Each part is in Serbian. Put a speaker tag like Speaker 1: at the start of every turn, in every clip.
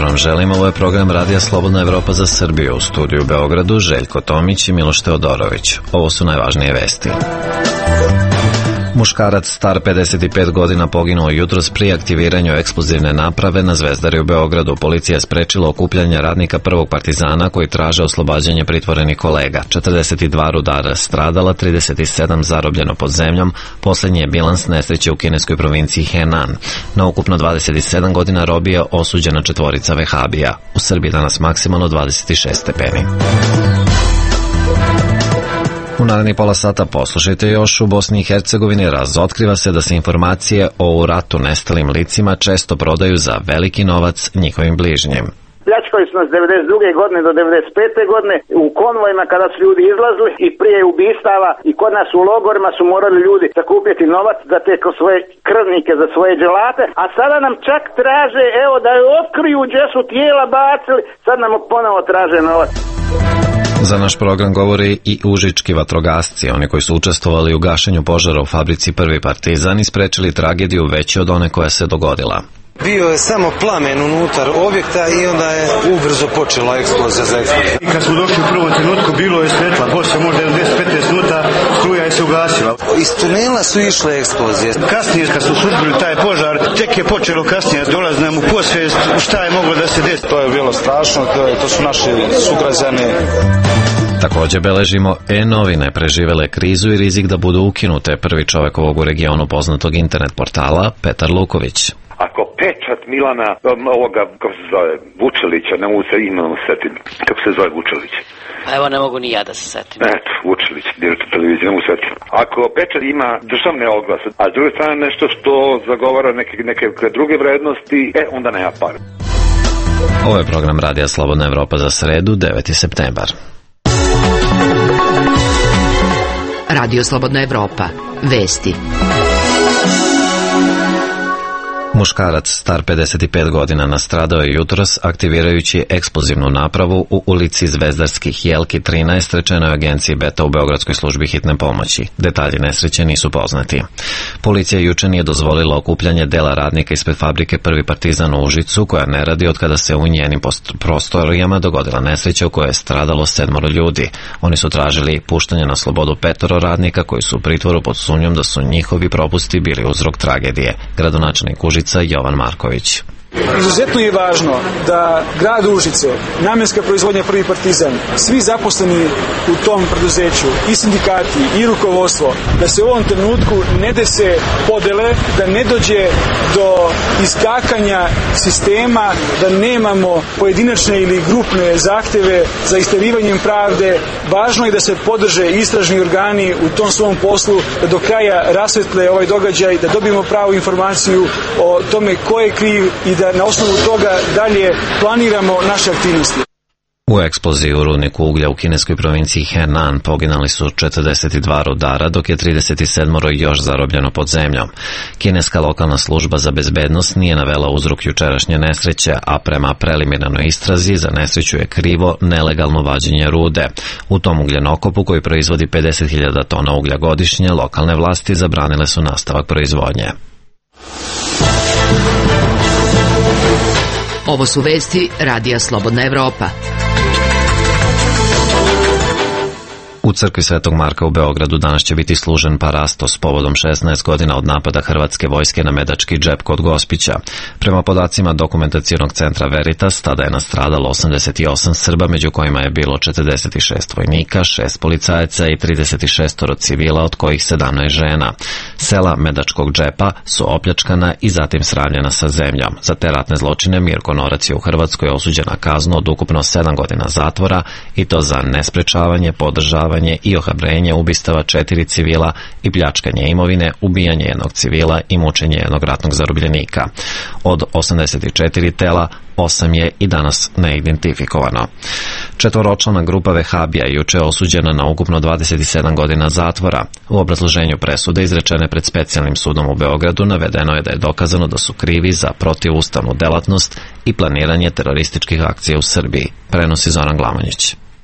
Speaker 1: vam želim. Ovo je program Radija Slobodna Evropa za Srbiju. U studiju u Beogradu Željko Tomić i Miloš Teodorović. Ovo su najvažnije vesti. Muškarac star 55 godina poginuo jutros pri aktiviranju eksplozivne naprave na Zvezdari u Beogradu. Policija je sprečila okupljanje radnika prvog Partizana koji traže oslobađanje pritvorenih kolega. 42 rudara stradala, 37 zarobljeno pod zemljom. Poslednji je bilans nesreće u kineskoj provinciji Henan. Na ukupno 27 godina robije osuđena četvorica vehabija. U Srbiji danas maksimalno 26 stepeni. U narednih pola sata poslušajte još. U Bosni i Hercegovini razotkriva se da se informacije o u ratu nestalim licima često prodaju za veliki novac njihovim bližnjim.
Speaker 2: Pljačkali su nas 92. godine do 95. godine u konvojima kada su ljudi izlazili i prije ubistava i kod nas u logorima su morali ljudi sakupiti novac za te svoje krvnike, za svoje dželate, a sada nam čak traže, evo da je otkriju gdje su tijela bacili, sad nam ponovo traže novac.
Speaker 1: Za naš program govori i užički vatrogasci, oni koji su učestvovali u gašenju požara u fabrici Prvi Partizan i sprečili tragediju veću od one koja se dogodila.
Speaker 3: Bio je samo plamen unutar objekta i onda je ubrzo počela eksplozija za eksploziju.
Speaker 4: Kad smo došli u prvom trenutku bilo je svetla, poslije možda 10-15 minuta struja je se ugasila.
Speaker 3: Iz tunela su išle eksplozije.
Speaker 4: Kasnije kad su suzbili taj požar, tek je počelo kasnije, dolazi nam u posvijest šta je moglo da se desi.
Speaker 5: To je bilo strašno, to su naši sugrađani.
Speaker 1: Također beležimo e-novine preživele krizu i rizik da budu ukinute. Prvi čovjek ovog u regionu poznatog internet portala, Petar Luković.
Speaker 6: Ako pečat Milana, ovoga, kako se zove, Vučelića, ne mogu se imenom setim, kako se zove Vučelić?
Speaker 7: Pa evo ne mogu ni ja da se setim.
Speaker 6: Eto, Vučelić, direktor televizije, ne mogu setim. Ako pečat ima državne oglase, a s druge strane nešto što zagovara neke druge vrednosti, onda nema par.
Speaker 1: Ovo je program Radija Slobodna Evropa za sredu, 9. septembar.
Speaker 8: Radio Slobodna Evropa. Vesti.
Speaker 1: Muškarac star 55 godina nastradao je jutros aktivirajući eksplozivnu napravu u ulici Zvezdarskih Jelki 13, rečeno je agenciji Beta u Beogradskoj službi hitne pomoći. Detalji nesreće nisu poznati. Policija juče nije dozvolila okupljanje dela radnika ispred fabrike Prvi Partizan u Užicu, koja ne radi od kada se u njenim prostorijama dogodila nesreća u kojoj je stradalo 7 ljudi. Oni su tražili puštanje na slobodu 5 radnika koji su u pritvoru pod sumnjom da su njihovi propusti bili uzrok tragedije. Gradonačelnik Užica Jovan Marković.
Speaker 9: Izuzetno je važno da grad Užice, namjenska proizvodnja Prvi Partizan, svi zaposleni u tom preduzeću, i sindikati, i rukovodstvo, da se u ovom trenutku ne dese podele, da ne dođe do iskakanja sistema, da nemamo pojedinačne ili grupne zahteve za istjerivanjem pravde. Važno je da se podrže istražni organi u tom svom poslu, da do kraja rasvetle ovaj događaj, da dobijemo pravu informaciju o tome ko je kriv i da na osnovu toga dalje planiramo naše aktivnosti.
Speaker 1: U eksploziji u rudniku uglja u kineskoj provinciji Henan poginuli su 42 rudara, dok je 37 još zarobljeno pod zemljom. Kineska lokalna služba za bezbednost nije navela uzrok jučerašnje nesreće, a prema preliminarnoj istrazi za nesreću je krivo nelegalno vađenje rude. U tom ugljenokopu koji proizvodi 50.000 tona uglja godišnje, lokalne vlasti zabranile su nastavak proizvodnje.
Speaker 8: Ovo su vesti Radija Slobodna Evropa.
Speaker 1: U crkvi Svetog Marka u Beogradu danas će biti služen parastos povodom 16 godina od napada hrvatske vojske na Medački džep kod Gospića. Prema podacima dokumentacionog centra Veritas, tada je nastradalo 88 Srba, među kojima je bilo 46 vojnika, 6 policajaca i 36 civila, od kojih 17 žena. Sela Medačkog džepa su opljačkana i zatim sravnjena sa zemljom. Za te ratne zločine Mirko Norac je u Hrvatskoj osuđen na kaznu od ukupno 7 godina zatvora, i to za nesprečavanje, podržavanje i ohrabrenje ubistava 4 civila i pljačkanje imovine, ubijanje jednog civila i mučenje jednog ratnog zarobljenika. Od 84 tela, 8 je i danas neidentifikovano. 4-člana grupa vehabija juče je osuđena na ukupno 27 godina zatvora. U obrazloženju presude izrečene pred specijalnim sudom u Beogradu navedeno je da je dokazano da su krivi za protivustavnu delatnost i planiranje terorističkih akcija u Srbiji, prenosi Zoran Glamonjić.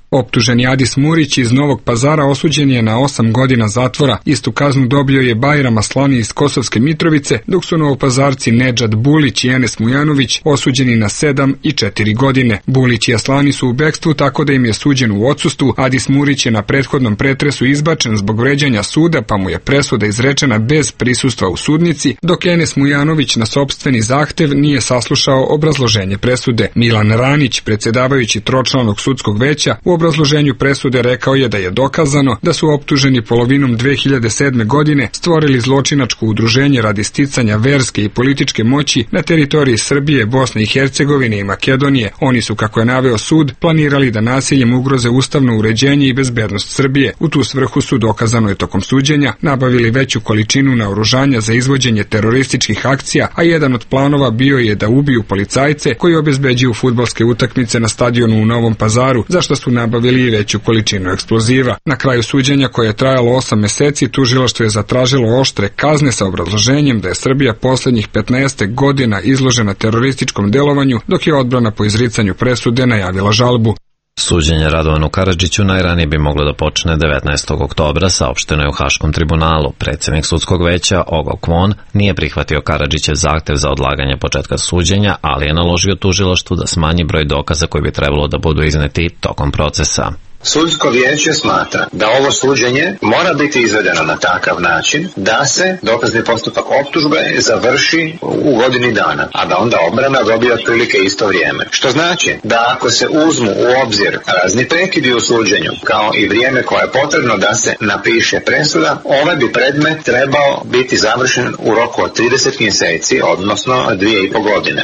Speaker 10: Optuženi Adis Murić iz Novog Pazara osuđen je na 8 godina zatvora. Istu kaznu dobio je Bajram Aslani iz Kosovske Mitrovice, dok su Novopazarci Nedžad Bulić i Enes Mujanović osuđeni na 7 i 4 godine. Bulić i Aslani su u bekstvu, tako da im je suđen u odsustvu. Adis Murić je na prethodnom pretresu izbačen zbog vređanja suda, pa mu je presuda izrečena bez prisustva u sudnici, dok Enes Mujanović na sopstveni zahtev nije saslušao obrazloženje presude. Milan Ranić, predsjedavajući tročlanog sudskog veća, u obrazloženju presude rekao je da je dokazano da su optuženi polovinom 2007. godine stvorili zločinačko udruženje radi sticanja verske i političke moći na teritoriji Srbije, Bosne i Hercegovine i Makedonije. Oni su, kako je naveo sud, planirali da nasiljem ugroze ustavno uređenje i bezbednost Srbije. U tu svrhu su, dokazano je tokom suđenja, nabavili veću količinu naoružanja za izvođenje terorističkih akcija, a jedan od planova bio je da ubiju policajce koji obezbeđuju fudbalske utakmice na stadionu u Novom Pazaru, za što su nabavili i veću količinu eksploziva. Na kraju suđenja, koje je trajalo 8 meseci, tužilaštvo je zatražilo oštre kazne sa obrazloženjem da je Srbija poslednjih 15 godina izložena terorističkom delovanju, dok je odbrana po izricanju presude najavila žalbu.
Speaker 1: Suđenje Radovanu Karadžiću najranije bi moglo da počne 19. oktobra, saopšteno je u Haškom tribunalu. Predsjednik sudskog veća Ogo Kwon nije prihvatio Karadžićev zahtev za odlaganje početka suđenja, ali je naložio tužilaštvu da smanji broj dokaza koji bi trebalo da budu izneti tokom procesa.
Speaker 11: Sudsko vijeće smatra da ovo suđenje mora biti izvedeno na takav način da se dokazni postupak optužbe završi u godini dana, a da onda obrana dobije otprilike isto vrijeme. Što znači da ako se uzmu u obzir razni prekidi u suđenju, kao i vrijeme koje je potrebno da se napiše presuda, ovaj bi predmet trebao biti završen u roku od 30 mjeseci, odnosno 2,5 godine.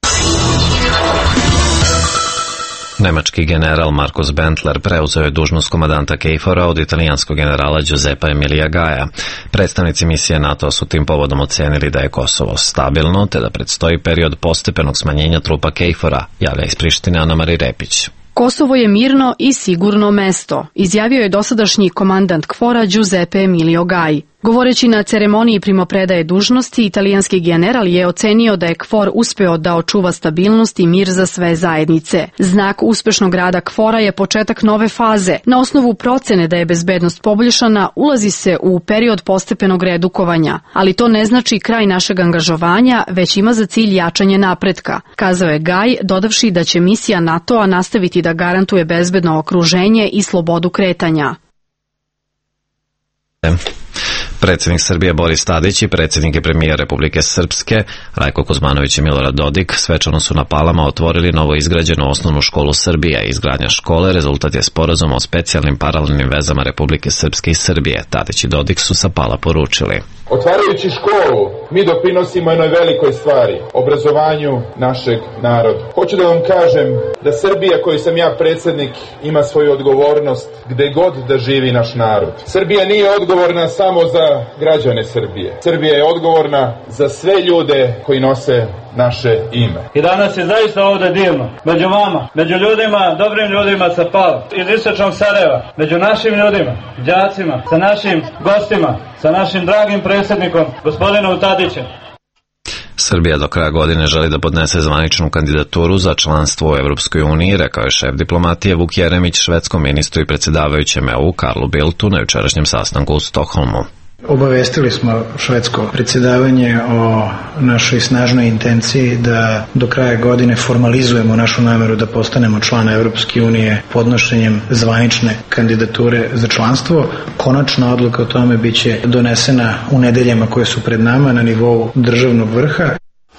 Speaker 1: Nemački general Markus Bentler preuzeo je dužnost komandanta KFOR-a od italijanskog generala Giuseppa Emilia Gaja. Predstavnici misije NATO su tim povodom ocenili da je Kosovo stabilno, te da predstoji period postepenog smanjenja trupa KFOR-a, javlja iz Prištine Ana-Mari Repić.
Speaker 12: Kosovo je mirno i sigurno mesto, izjavio je dosadašnji komandant KFOR-a Giuseppe Emilio Gaj. Govoreći na ceremoniji primopredaje dužnosti, italijanski general je ocenio da je KFOR uspeo da očuva stabilnost i mir za sve zajednice. Znak uspešnog rada KFOR-a je početak nove faze. Na osnovu procene da je bezbednost poboljšana, ulazi se u period postepenog redukovanja, ali to ne znači kraj našeg angažovanja, već ima za cilj jačanje napretka, kazao je Gaj, dodavši da će misija NATO-a nastaviti da garantuje bezbedno okruženje i slobodu kretanja.
Speaker 1: Predsjednik Srbije Boris Tadić i predsjednik i premijer Republike Srpske Rajko Kuzmanović i Milorad Dodik svečano su na Palama otvorili novo izgrađenu osnovnu školu Srbije. Izgradnja škole rezultat je sporazuma o specijalnim paralelnim vezama Republike Srpske i Srbije. Tadić i Dodik su sa Pala poručili:
Speaker 13: otvarajući školu, mi doprinosimo jednoj velikoj stvari, obrazovanju našeg naroda. Hoću da vam kažem da Srbija, koju sam ja predsjednik, ima svoju odgovornost gde god da živi naš narod. Srbija nije odgovorna samo za građane Srbije. Srbija je odgovorna za sve ljude koji nose naše ime.
Speaker 14: I danas je zaista ovdje divno. Među vama, među ljudima, dobrim ljudima sa Pala, iz istočnog Sarajeva, među našim ljudima, đacima, sa našim gostima, sa našim dragim predsjednikom, gospodinom Tadićem.
Speaker 1: Srbija do kraja godine želi da podnese zvaničnu kandidaturu za članstvo u Evropskoj uniji, rekao je šef diplomatije Vuk Jeremić švedskom ministru i predsjedavajućem EU Karlu Bildtu na jučerašnjem sastanku u Stokholmu.
Speaker 15: Obavestili smo švedsko predsjedavanje o našoj snažnoj intenciji da do kraja godine formalizujemo našu nameru da postanemo član Evropske unije podnošenjem zvanične kandidature za članstvo. Konačna odluka o tome biće donesena u nedeljama koje su pred nama na nivou državnog vrha.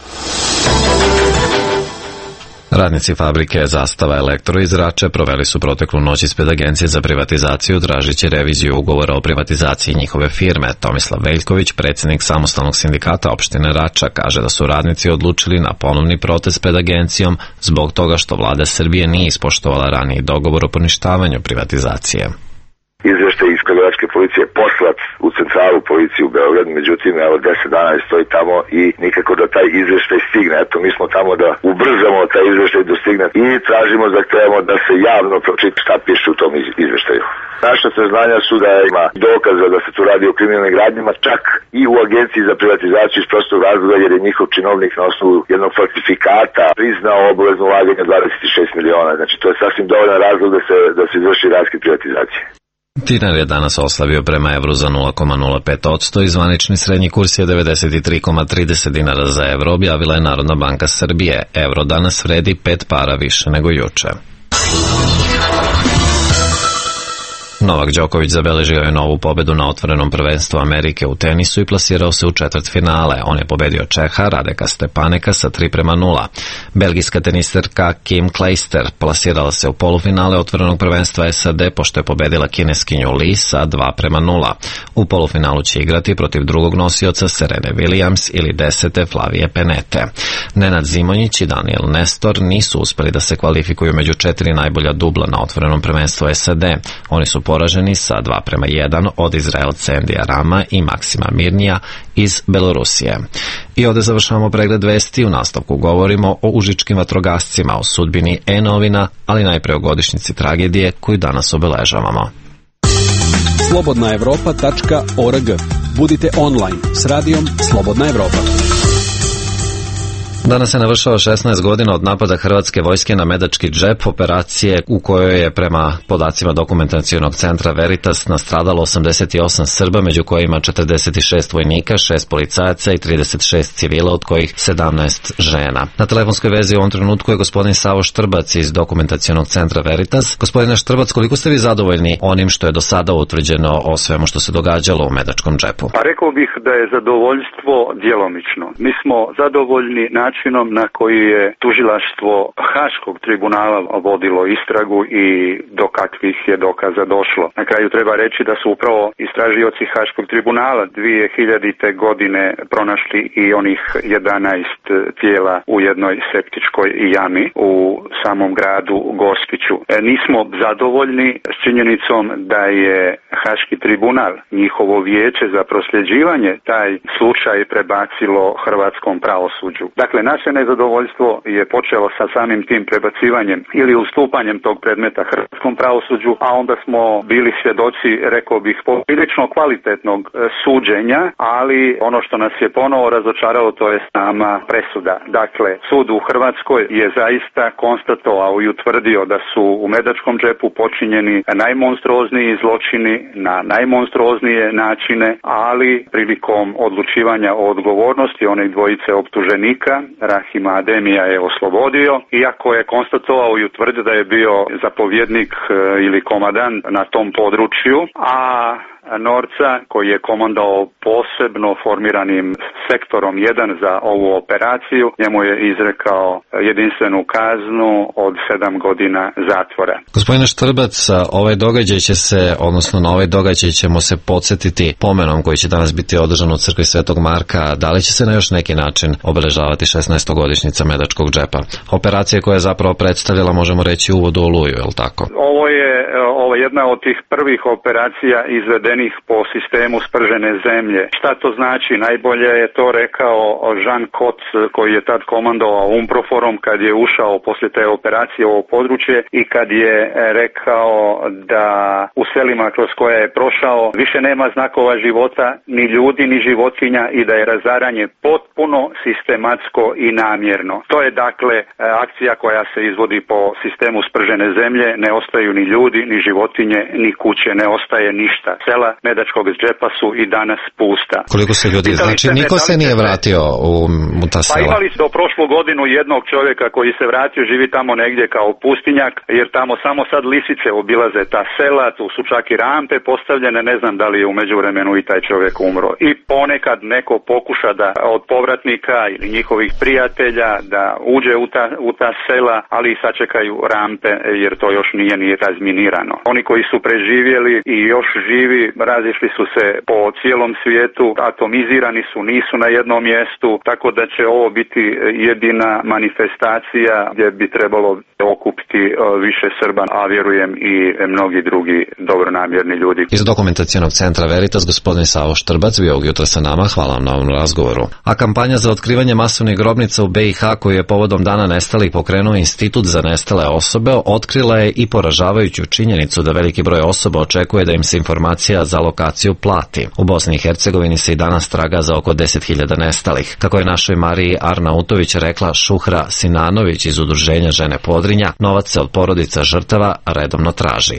Speaker 1: Radnici fabrike Zastava Elektro iz Rače proveli su proteklu noć ispred Agencije za privatizaciju tražići reviziju ugovora o privatizaciji njihove firme. Tomislav Veljković, predsjednik samostalnog sindikata opštine Rača, kaže da su radnici odlučili na ponovni protest pred agencijom zbog toga što vlada Srbije nije ispoštovala raniji dogovor o poništavanju privatizacije.
Speaker 16: Izveštaj iz Kragujevačke policije poslat u centralu policije u Beograd, međutim evo 10 dana stoji tamo i nikako da taj izveštaj stigne. Eto, mi smo tamo da ubrzamo taj izveštaj dostigne i tražimo, zahtevamo da se javno pročita šta piše u tom izveštaju. Naša saznanja su da ima dokaza da se tu radi o kriminalnim radnjama, čak i u Agenciji za privatizaciju iz prostog razloga jer je njihov činovnik na osnovu jednog falsifikata priznao obavezno ulaganje 26 miliona. Znači to je sasvim dovoljan razlog da se izvrši raskid privatizacije.
Speaker 1: Dinar je danas oslabio prema evru za 0,05% i zvanični srednji kurs je 93,30 dinara za evro, objavila je Narodna banka Srbije. Evro danas vredi 5 para više nego juče. Novak Đoković zabeležio je novu pobedu na otvorenom prvenstvu Amerike u tenisu i plasirao se u četvrtfinale. On je pobedio Čeha Radeka Stepaneka sa 3:0. Belgijska teniserka Kim Clijsters plasirala se u polufinale otvorenog prvenstva SAD pošto je pobedila kineskinju Li sa 2:0. U polufinalu će igrati protiv drugog nosioca Serene Williams ili 10. Flavije Penete. Nenad Zimonjić i Daniel Nestor nisu uspeli da se kvalifikuju među 4 najbolja dubla na otvorenom prvenstvu SAD. Oni su poraženi sa 2:1 od Izraelca Endija Rama i Maksima Mirnija iz Belorusije. I ovdje završavamo pregled vesti, u nastavku govorimo o užičkim vatrogascima, o sudbini E-novina, ali najpre o godišnjici tragedije koju danas obeležavamo.
Speaker 17: slobodnaevropa.org. Budite online s radijom Slobodna Evropa.
Speaker 1: Danas se navršava 16 godina od napada hrvatske vojske na Medački džep, operacije u kojoj je prema podacima dokumentacionog centra Veritas nastradalo 88 Srba, među kojima 46 vojnika, 6 policajaca i 36 civila, od kojih 17 žena. Na telefonskoj vezi u ovom trenutku je gospodin Savo Štrbac iz dokumentacionog centra Veritas. Gospodine Štrbac, koliko ste vi zadovoljni onim što je do sada utvrđeno o svemu što se događalo u Medačkom džepu?
Speaker 18: A rekao bih da je zadovoljstvo djelomično. Mi smo zadovoljni načinom na koji je tužilaštvo Haškog tribunala vodilo istragu i do kakvih je dokaza došlo. Na kraju treba reći da su upravo istražioci Haškog tribunala 2000. godine pronašli i onih 11 tijela u jednoj septičkoj jami u samom gradu Gospiću. Nismo zadovoljni s činjenicom da je Haški tribunal, njihovo vijeće za prosljeđivanje, taj slučaj prebacilo hrvatskom pravosuđu. Dakle, naše nezadovoljstvo je počelo sa samim tim prebacivanjem ili ustupanjem tog predmeta hrvatskom pravosuđu, a onda smo bili svjedoci, rekao bih, prilično kvalitetnog suđenja, ali ono što nas je ponovo razočaralo to je sama presuda. Dakle, sud u Hrvatskoj je zaista konstatovao i utvrdio da su u Medačkom džepu počinjeni najmonstruozniji zločini na najmonstruoznije načine, ali prilikom odlučivanja o odgovornosti onih dvojice optuženika Rahima Ademija je oslobodio, iako je konstatovao i utvrdio da je bio zapovjednik ili komandant na tom području, a Norca, koji je komandao posebno formiranim sektorom 1 za ovu operaciju, njemu je izrekao jedinstvenu kaznu od 7 godina zatvora.
Speaker 1: Gospodine Štrbac, ovaj događaj će se, odnosno na ovaj događaj ćemo se podsjetiti pomenom koji će danas biti održan u crkvi Svetog Marka. Da li će se na još neki način obeležavati 16. godišnjica Medačkog džepa? Operacija koja je zapravo predstavljala, možemo reći, uvod u Oluju, je li tako?
Speaker 18: Ovo je jedna od tih prvih operacija izvedenih po sistemu spržene zemlje. Šta to znači? Najbolje je to rekao Jean Kotz, koji je tad komandovao UNPROFOR-om kad je ušao poslije te operacije u ovo područje i kad je rekao da u selima kroz koje je prošao više nema znakova života, ni ljudi, ni životinja i da je razaranje potpuno sistematsko i namjerno. To je dakle akcija koja se izvodi po sistemu spržene zemlje, ne ostaju ni ljudi, ni životinje, ni kuće, ne ostaje ništa. Sela Medačkog džepa su i danas pusta.
Speaker 1: Koliko se ljudi, znači niko se nije vratio u ta sela?
Speaker 18: Pa imali do prošlu godinu jednog čovjeka koji se vratio, živi tamo negdje kao pustinjak, jer tamo samo sad lisice obilaze ta sela, tu su čak i rampe postavljene, ne znam da li je u međuvremenu i taj čovjek umro. I ponekad neko pokuša da od povratnika ili njihovih prijatelja da uđe u ta sela, ali sačekaju rampe jer to još nije ni razminirano. Oni koji su preživjeli i još živi razišli su se po cijelom svijetu, atomizirani su, nisu na jednom mjestu, tako da će ovo biti jedina manifestacija gdje bi trebalo okupiti više Srba, a vjerujem i mnogi drugi dobronamjerni ljudi.
Speaker 1: Iz dokumentacionog centra Veritas gospodin Savo Štrbac bio ovog jutra sa nama, hvala vam na ovom razgovoru. A kampanja za otkrivanje masovnih grobnica u BiH koju je povodom Dana nestalih pokrenuo Institut za nestale osobe otkrila je i poražavajuću činjenicu da veliki broj osoba očekuje da im se informacija za lokaciju plati. U Bosni i Hercegovini se i danas traga za oko 10.000 nestalih. Kako je našoj Mariji Arnautović rekla Šuhra Sinanović iz udruženja Žene Podrinja, novac se od porodica žrtava redovno traži.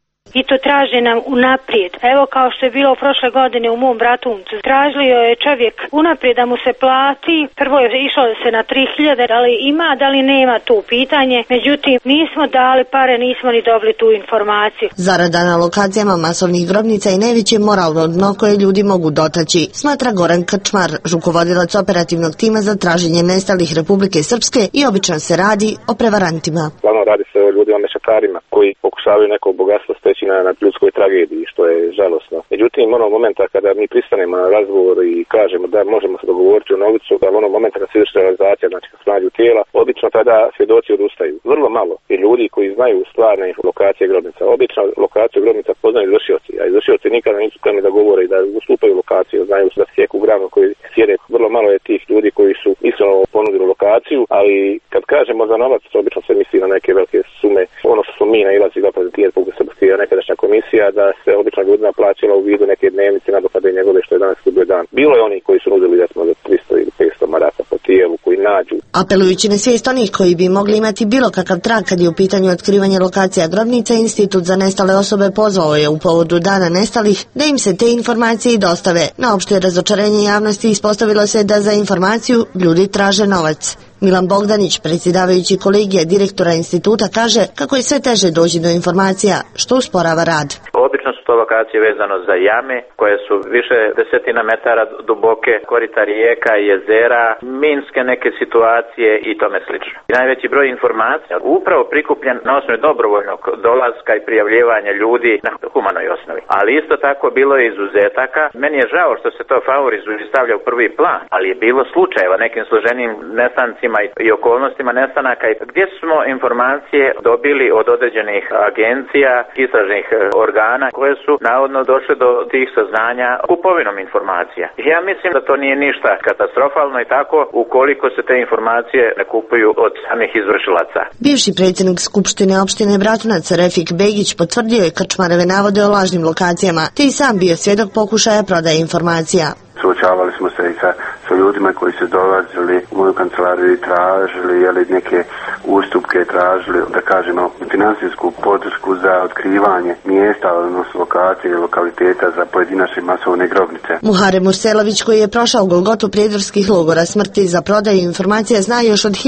Speaker 19: I to traže nam unaprijed. Evo kao što je bilo prošle godine u mom Bratuncu. Tražio je čovjek unaprijed da mu se plati. Prvo je išlo se na 3.000, ali ima, da li nema tu pitanje. Međutim, nismo dali pare, nismo ni dobili tu informaciju.
Speaker 20: Zarada na lokacijama masovnih grobnica je najveće moralno dno koje ljudi mogu dotaći, smatra Goran Krčmar, rukovodilac operativnog tima za traženje nestalih Republike Srpske, i obično se radi o prevarantima.
Speaker 21: Glavno radi se o ljudima mešetarima koji pokušavaju neko bogatstvo steći na ljudskoj tragediji, što je žalosno. Međutim, onog momenta kada mi pristanemo na razgovor i kažemo da možemo se dogovoriti o novcu, da onog momenta kad se izvrši realizacija, znači kad se nađu tijela, obično tada svjedoci odustaju. Vrlo malo je ljudi koji znaju stvarne lokacije grobnica. Obično lokaciju grobnica poznaju izvršioci, a izvršioci nikada nisu spremni da govore i da ustupaju lokaciju, znaju da sjeku granu koji sjede. Vrlo malo je tih ljudi koji su iskreno ponudili lokaciju, ali kad kažemo za novac, obično se misli na neke velike sume. Ono što smo mi nailazili da prezentira Republike Srpske, nekadašnja komisija, da se obično ljudima plaćala u vidu neke dnevnice nadoknade njegove, što je danas izgubio dan. Bilo je oni koji su nudili da smo za 300 ili 500 maraka po tijelu, koji nađu.
Speaker 20: Apelujući na svijest onih koji bi mogli imati bilo kakav trag kad je u pitanju otkrivanje lokacija grobnica, Institut za nestale osobe pozvao je u povodu Dana nestalih da im se te informacije i dostave. Na opšte razočarenje javnosti ispostavilo se da za informaciju ljudi traže novac. Milan Bogdanić, predsjedavajući kolegija direktora instituta, kaže kako je sve teže doći do informacija, što usporava rad.
Speaker 22: Obično su to lokacije vezano za jame koje su više desetina metara duboke, korita rijeka, jezera, minske neke situacije i tome slično. I najveći broj informacija upravo prikupljen na osnovi dobrovoljnog dolaska i prijavljivanja ljudi na humanoj osnovi. Ali isto tako bilo je izuzetaka. Meni je žao što se to favorizuje i stavlja u prvi plan, ali je bilo slučajeva nekim složenim nestancima i okolnostima nestanaka gdje smo informacije dobili od određenih agencija, istražnih organa koje su navodno došle do tih saznanja kupovinom informacija. Ja mislim da to nije ništa katastrofalno i tako ukoliko se te informacije ne kupuju od samih izvršilaca.
Speaker 20: Bivši predsjednik Skupštine opštine Bratunac Refik Begić potvrdio je Krčmareve navode o lažnim lokacijama, te i sam bio svjedok pokušaja prodaje informacija.
Speaker 23: Suočavali smo se i sa ljudima koji su dolazili u moju kancelariju i tražili neke ustupke, tražili, da kažemo, finansijsku podršku za otkrivanje mjesta, odnosno lokacije i lokaliteta za pojedinačne masovne grobnice.
Speaker 20: Muharem Urselović, koji je prošao Golgotu prijedorskih logora smrti za prodaju informacija, zna još od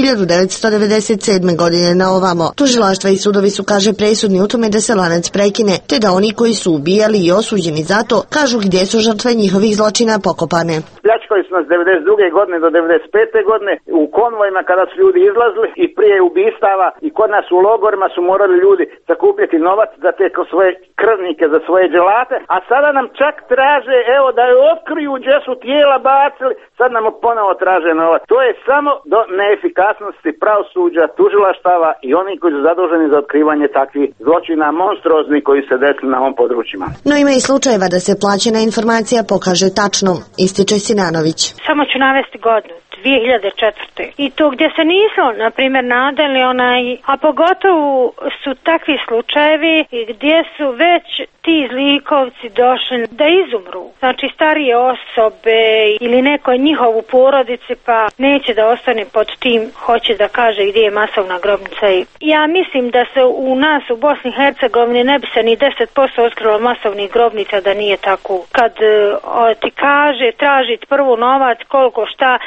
Speaker 20: 1997. godine na ovamo. Tužilaštva i sudovi su, kaže, presudni u tome da se lanac prekine, te da oni koji su ubijali i osuđeni za to kažu gdje su žrtve njihovih zločina pokopane.
Speaker 2: Pljačkali su nas 92. godine do 95. godine u konvojima kada su ljudi izlazili i prije ubistava i kod nas u logorima su morali ljudi sakupljati novac za te svoje krvnike, za svoje dželate, a sada nam čak traže, evo, da je otkriju gdje su tijela bacili, sad nam ponovo traže novac. To je samo do neefikasnosti pravosuđa, tužilaštava i oni koji su zaduženi za otkrivanje takvih zločina monstruozni koji se desili na ovom područjima.
Speaker 20: No ima i slučajeva da se plaćena informacija pokaže tačno, ističe Sinanović.
Speaker 19: Samo ću navesti godinu. 2004. I to gdje se nismo, na primjer, nadali a pogotovo su takvi slučajevi gdje su već ti zlikovci došli da izumru. Znači starije osobe ili neko njihovu porodici pa neće da ostane pod tim, hoće da kaže gdje je masovna grobnica. Ja mislim da se u nas u Bosni i Hercegovini ne bi se ni 10% otkrilo masovnih grobnica da nije tako. Kad ti kaže tražiti prvo novac koliko šta, onda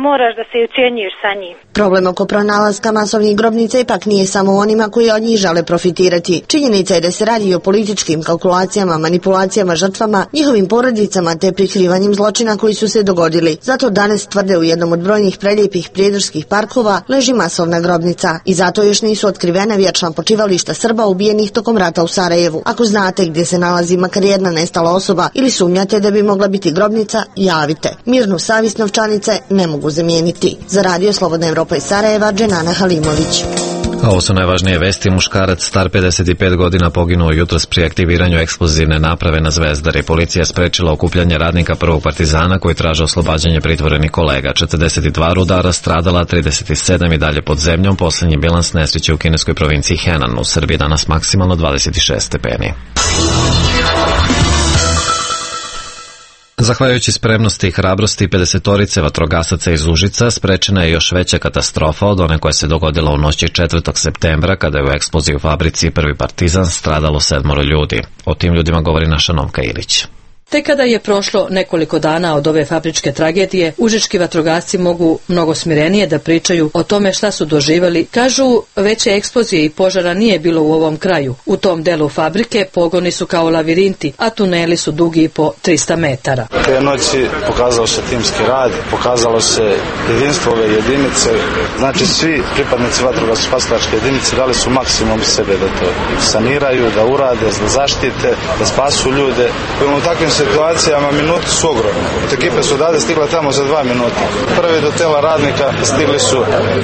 Speaker 19: moraš da se ucijenjuješ sa njim.
Speaker 20: Problem oko pronalaska masovnih grobnica ipak nije samo onima koji od njih žele profitirati. Činjenica je da se radi o političkim kalkulacijama, manipulacijama žrtvama, njihovim porodicama te prikrivanjem zločina koji su se dogodili. Zato danas tvrde u jednom od brojnih prelijepih prijedorskih parkova leži masovna grobnica i zato još nisu otkrivene vječna počivališta Srba ubijenih tokom rata u Sarajevu. Ako znate gdje se nalazi makar jedna nestala osoba ili sumnjate da bi mogla biti grobnica, javite. Mirnu savjest novčanice ne mogu zamijeniti. Za Radio Slobodna Evropa iz Sarajeva, Dženana Halimović.
Speaker 1: A ovo su najvažnije vesti. Muškarac star 55 godina poginuo jutros pri aktiviranju eksplozivne naprave na Zvezdari. Policija je sprečila okupljanje radnika prvog partizana koji traže oslobađanje pritvorenih kolega. 42 rudara stradala, 37 i dalje pod zemljom. Posljednji bilans nesreće u kineskoj provinciji Henan. U Srbiji danas maksimalno 26 stepeni. Zahvaljujući spremnosti i hrabrosti 50-torice vatrogasaca iz Užica, sprečena je još veća katastrofa od one koja se dogodila u noći 4. septembra kada je u eksploziji u fabrici Prvi partizan stradalo 7 ljudi. O tim ljudima govori naša Nomka Ilić.
Speaker 3: Tek kada je prošlo nekoliko dana od ove fabričke tragedije, užički vatrogasci mogu mnogo smirenije da pričaju o tome šta su doživjeli. Kažu, veće eksplozije i požara nije bilo u ovom kraju. U tom delu fabrike pogoni su kao lavirinti, a tuneli su dugi po 300 metara.
Speaker 4: Te noći pokazao se timski rad, pokazalo se jedinstvo ove jedinice. Znači svi pripadnici vatrogasno-spasilačke jedinice dali su maksimum sebe da to saniraju, da urade, da zaštite, da spasu ljude. U takvim situacijama minuti su ogromne. Ekipe su odavde stigle tamo za 2 minuta. Prvi do tela radnika stigli su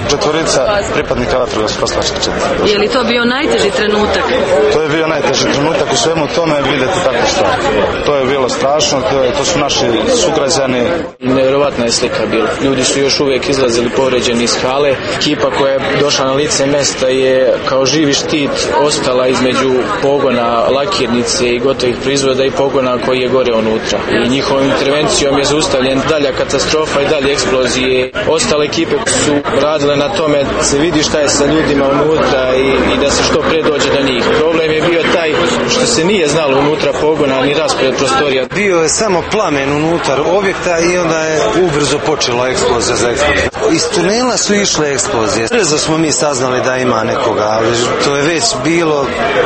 Speaker 4: 4 pripadnika vatrogasno-spasilačke četvrtine.
Speaker 3: Je li to bio najteži trenutak?
Speaker 4: To je bio najteži trenutak u svemu tome vidjeti takvu stvar. To je bilo strašno, to su naši sugrađani.
Speaker 5: Nevjerovatna je slika bila. Ljudi su još uvijek izlazili povređeni iz hale. Ekipa koja je došla na lice mesta je kao živi štit ostala između pogona lakirnice i gotovih proizvoda i pogona koji je gore unutra. I njihovom intervencijom je zaustavljen dalja katastrofa i dalje eksplozije. Ostale ekipe su radile na tome da se vidi šta je sa ljudima unutra i da se što pre dođe do njih. Problem je bio taj što se nije znalo unutra pogona ni raspored prostorija.
Speaker 24: Bio je samo plamen unutar objekta i onda je ubrzo počela eksplozija za eksploziju. Iz tunela su išle eksplozije. Brzo smo mi saznali da ima nekoga, ali to je već bilo.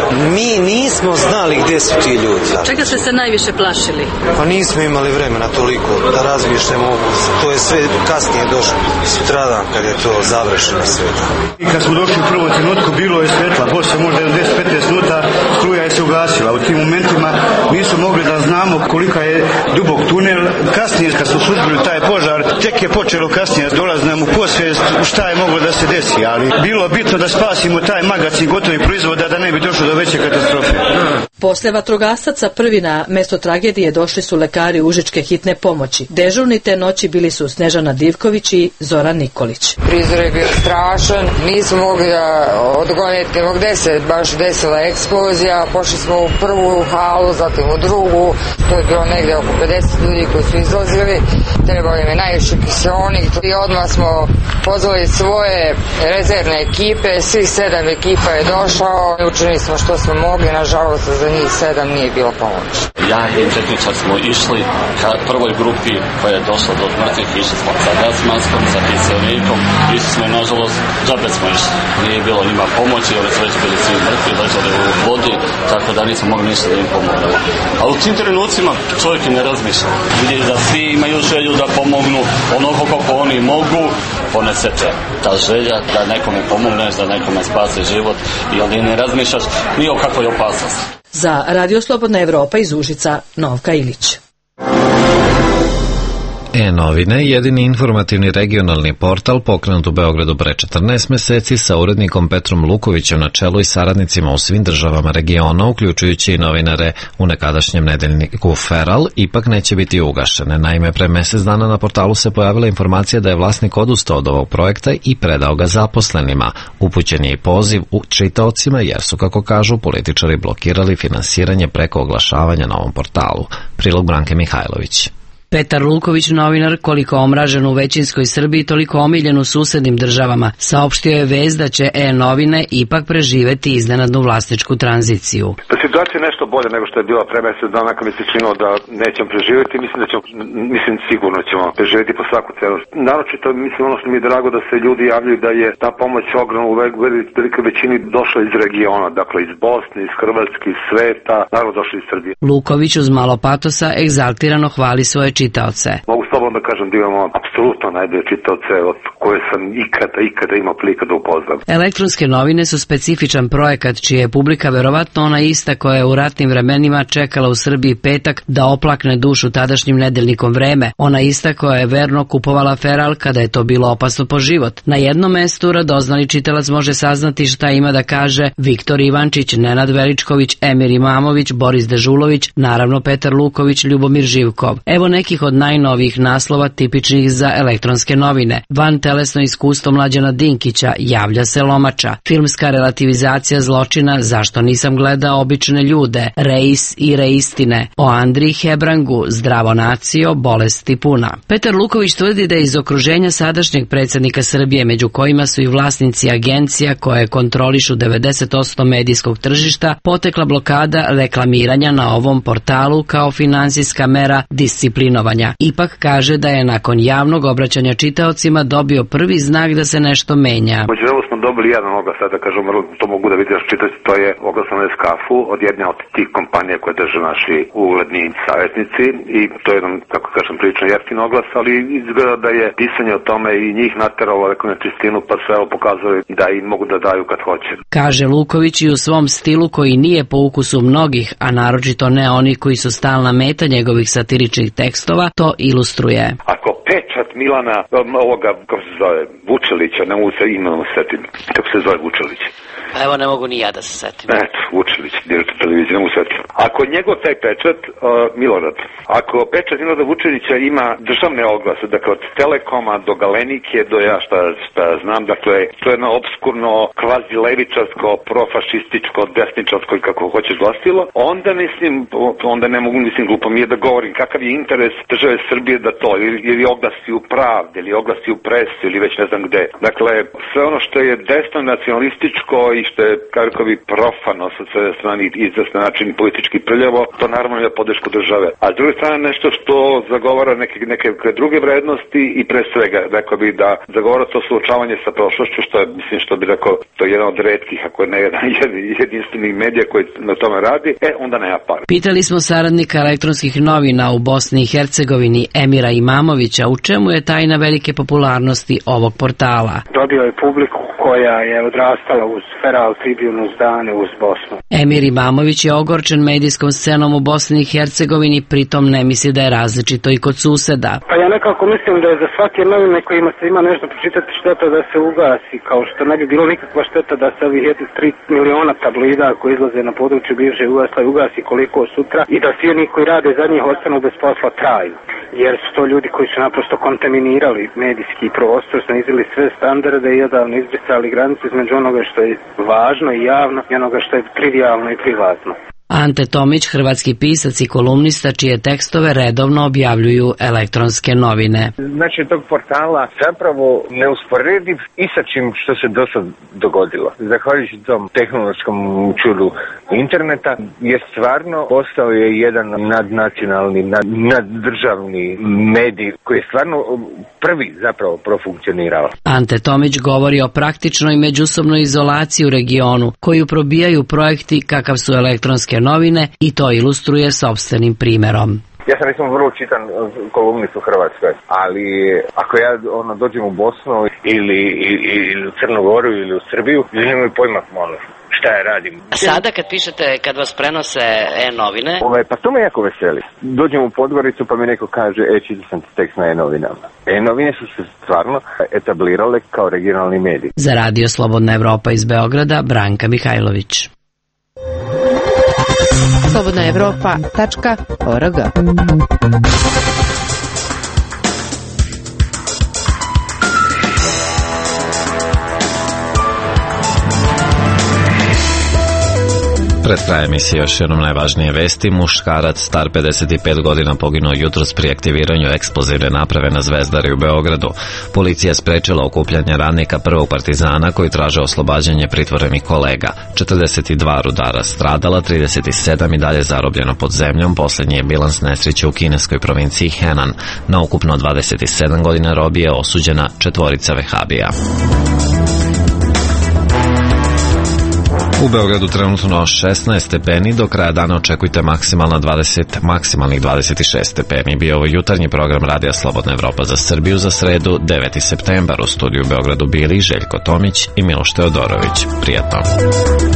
Speaker 24: Mi nismo znali gdje su ti ljudi.
Speaker 3: Čega ste se najviše plašili?
Speaker 24: Pa nismo imali vremena toliko da razmišljamo. To je sve kasnije došlo. Sutradan kad je to završeno sve.
Speaker 25: I kad smo došli u prvom trenutku bilo je svetla. Poslije možda 10-15 minuta struja je se ugasila. U tim momentima nismo mogli da znamo kolika je dubok tunel. Kasnije kad smo suzbili taj požar, tek je počelo kasnije dolaziti nam u posvijest šta je moglo da se desi. Ali bilo bitno da spasimo taj magacin gotovih proizvoda da ne bi došlo do veće katastrofe.
Speaker 3: Posle vatrogasaca prvi na mesto tragedije došli su lekari Užičke hitne pomoći. Dežurni te noći bili su Snežana Divković i Zoran Nikolić.
Speaker 26: Prizor je bio strašan, nismo mogli da odgoniti gdje se baš desila eksplozija. Pošli smo u prvu halu, zatim u drugu, to je bilo negdje oko 50 ljudi koji su izlazili. Trebali mi najviše kiseonik i odmah smo pozvali svoje rezervne ekipe, svih 7 ekipa je došao. Učinili smo što smo mogli, nažalost za njih 7 nije bilo pomoć.
Speaker 27: Ja i tehničar smo išli ka prvoj grupi koja je došla do mrtvih, išli smo sa gasmaskom, sa kiselikom, išli smo i nažalost džabe smo išli. Nije bilo njima pomoći, jer su već bili svi mrtvi, ležali u vodi, tako da nismo mogli ništa da im pomognemo. A u tim trenucima čovjek ne razmišlja. Vidi da svi imaju želju da pomognu onoliko kako oni mogu, ponese te ta želja da nekomu pomogneš, da nekome spase život i onda ne razmišljaš ni o kakvoj opasnosti.
Speaker 3: Za Radio Slobodna Evropa iz Užica, Novka Ilić.
Speaker 1: E-novine, jedini informativni regionalni portal pokrenut u Beogradu pre 14 meseci sa urednikom Petrom Lukovićem na čelu i saradnicima u svim državama regiona, uključujući i novinare u nekadašnjem nedeljniku Feral, ipak neće biti ugašene. Naime, pre mesec dana na portalu se pojavila informacija da je vlasnik odustao od ovog projekta i predao ga zaposlenima. Upućen je i poziv u čitaocima jer su, kako kažu, političari blokirali finansiranje preko oglašavanja na ovom portalu. Prilog Branke Mihajlović.
Speaker 6: Petar Luković, novinar, koliko omražen u većinskoj Srbiji, toliko omiljen u susednim državama, saopštio je vest da će E-novine ipak preživeti iznenadnu vlasničku tranziciju.
Speaker 7: Da situacija je nešto bolje nego što je bila pre mesec dana, kad mi se činilo da nećemo preživeti, mislim sigurno ćemo preživeti po svaku cenu. Naročito, mislim, ono što mi je drago da se ljudi javljaju da je ta pomoć ogromna u velikoj većini došla iz regiona, dakle iz Bosne, iz Hrvatske, iz sveta, naravno došla iz Srbije.
Speaker 6: Luković uz malo patosa egzaltirano hvali svoje čitaoce.
Speaker 7: Mogu slobodno da kažem da imamo apsolutno najbolje čitaoce od koje sam ikada imao prilika da upoznam.
Speaker 6: Elektronske novine su specifičan projekat čija je publika verovatno ona ista koja je u ratnim vremenima čekala u Srbiji petak da oplakne dušu tadašnjim nedeljnikom Vreme, ona ista koja je verno kupovala feral kada je to bilo opasno po život. Na jednom mestu radoznali čitalac može saznati šta ima da kaže Viktor Ivančić, Nenad Veličković, Emir Imamović, Boris Dežulović, naravno Petar Luković, Ljubomir Živkov. Evo nekih od najnovijih naslova tipičnih za elektronske novine. Van telesno iskustvo Mlađana Dinkića, javlja se Lomača. Filmska relativizacija zločina, zašto nisam gledao obične ljude, Reis i reistine. O Andriji Hebrangu, zdravo nacijo, bolesti puna. Petar Luković tvrdi da je iz okruženja sadašnjeg predsjednika Srbije, među kojima su i vlasnici agencija koje kontrolišu 90% medijskog tržišta, potekla blokada reklamiranja na ovom portalu kao finansijska mera disciplinovanja. Ipak kaže da je nakon javnog obraćanja čitaocima dobio prvi znak da se nešto menja.
Speaker 7: Međutim smo dobili jedan oglas, da kažem, to mogu da vidiš čitati, to je oglas na Neskafu od jedne od tih kompanija koje drže naši ugledni savjetnici i to je jedan, kako kažem, prilično jeftin oglas, ali izgleda da je pisanje o tome i njih nateralo na čistinu, pa se evo pokazuje da im mogu da daju kad hoće.
Speaker 6: Kaže Luković i u svom stilu koji nije po ukusu mnogih, a naročito ne oni koji su stalna meta njegovih satiričnih tekstova, to ilustruje.
Speaker 7: Ako pečat Milana, ovoga, kako se zove, Vučelića, ne mogu se imenom setiti, kako se zove Vučelić.
Speaker 6: Pa evo ne mogu ni ja da se setim.
Speaker 7: Eto, Vučelić, direktor televizije, ne mogu setiti. Ako njegov taj pečat, Milorad, ako pečat Milorada Vučelića ima državne oglase, dakle od Telekoma do Galenike, do ja šta znam, dakle, to je jedno obskurno, kvazi levičarsko, profašističko, desničarsko i kako hoćeš glasilo, onda ne mogu, glupo mi je da govorim kakav je interes države Srbije da to, ili oglasi u Pravdi, ili oglasi u Presi, ili već ne znam gde. Dakle, sve ono što je desno nacionalističko i što je, kako bi, profano sa sve strane i izvesna način i politički prljavo, to naravno je podršku države. A s druge strane nešto što zagovara neke druge vrednosti i pre svega, rekao bi da zagovara to suočavanje sa prošlošću, što je, mislim, što bi rekao, to je jedan od retkih, ako ne jedinstvenih medija koji na tome radi, onda nema para.
Speaker 6: Pitali smo saradnika elektronskih novina u Bosni i Hercegovini Emira Imamovića u čemu je tajna velike popularnosti ovog portala.
Speaker 8: Dobio je publiku koja je odrastala uz Feral, Tribune, uz Dane, uz Bosnu.
Speaker 6: Emir Imamović je ogorčen medijskom scenom u Bosni i Hercegovini, pritom ne misli da je različito i kod suseda.
Speaker 8: Pa ja nekako mislim da je za svake novine kojima se ima nešto pročitati šteta da se ugasi, kao što ne bi bilo nikakva šteta da se ovih 3 miliona tablida koji izlaze na području bivše Jugoslavije ugasi koliko sutra i da svi oni koji rade za njih ostanu bez posla trajno. Jer su to ljudi koji su naprosto kontaminirali medijski prostor, snizili sve standarde i odavno izbrisali granice između onoga što je važno i javno i onoga što je trivijalno i privatno.
Speaker 6: Ante Tomić, hrvatski pisac i kolumnista čije tekstove redovno objavljuju elektronske novine.
Speaker 9: Znači tog portala zapravo neusporediv i sa čim što se do sad dogodilo. Zahvaljujući tom tehnološkom čudu interneta je stvarno postao je jedan nadnacionalni, naddržavni medij koji je stvarno prvi zapravo profunkcionirao.
Speaker 6: Ante Tomić govori o praktičnoj međusobnoj izolaciji u regionu koju probijaju projekti kakav su elektronske novine i to ilustruje sopstvenim primjerom.
Speaker 9: Ja sam recimo vrlo čitan kolumnist u Hrvatskoj, ali ako ja dođem u Bosnu ili u Crnu Goru ili u Srbiju, nemoj pojma šta ja radim.
Speaker 6: A sada kad pišete, kad vas prenose e-novine?
Speaker 9: Pa to me jako veseli. Dođem u Podgoricu pa mi neko kaže, čitao sam tekst na e-novinama. E-novine su se stvarno etablirale kao regionalni medij.
Speaker 6: Za Radio Slobodna Evropa iz Beograda, Branka Mihajlović.
Speaker 10: slobodnaevropa.org.
Speaker 1: Pred krajem emisije još jednom najvažnije vesti. Muškarac star 55 godina poginuo jutros pri aktiviranju eksplozivne naprave na Zvezdari u Beogradu. Policija je sprečila okupljanje radnika prvog Partizana koji traže oslobađanje pritvorenih kolega. 42 rudara stradala, 37 i dalje zarobljeno pod zemljom. Poslednji je bilans nesreće u kineskoj provinciji Henan. Na ukupno 27 godina robije je osuđena 4 vehabija. U Beogradu trenutno 16 stepeni, do kraja dana očekujte maksimalnih 26 stepeni. Bio ovo jutarnji program Radija Slobodna Evropa za Srbiju za sredu, 9. septembar. U studiju u Beogradu bili Željko Tomić i Miloš Teodorović. Prijatno.